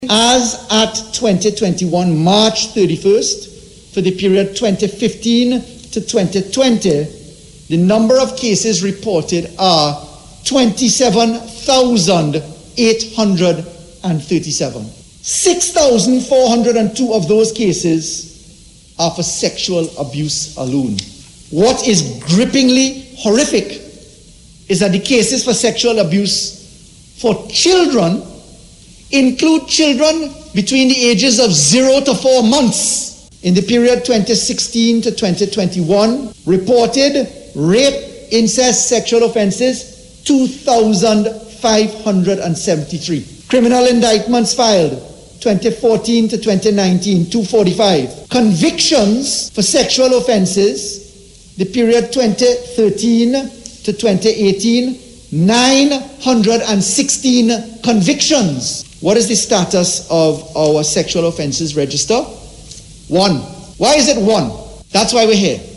As at 2021, March 31st, for the period 2015 to 2020, the number of cases reported are 27,837. 6,402 of those cases are for sexual abuse alone. What is grippingly horrific is that the cases for sexual abuse for children include children between the ages of 0 to 4 months. In the period 2016 to 2021, reported rape, incest, sexual offenses, 2,573. Criminal indictments filed, 2014 to 2019, 245. Convictions for sexual offenses, the period 2013 to 2018, 916 convictions. What is the status of our sexual offenses register? 1. Why is it 1? That's why we're here.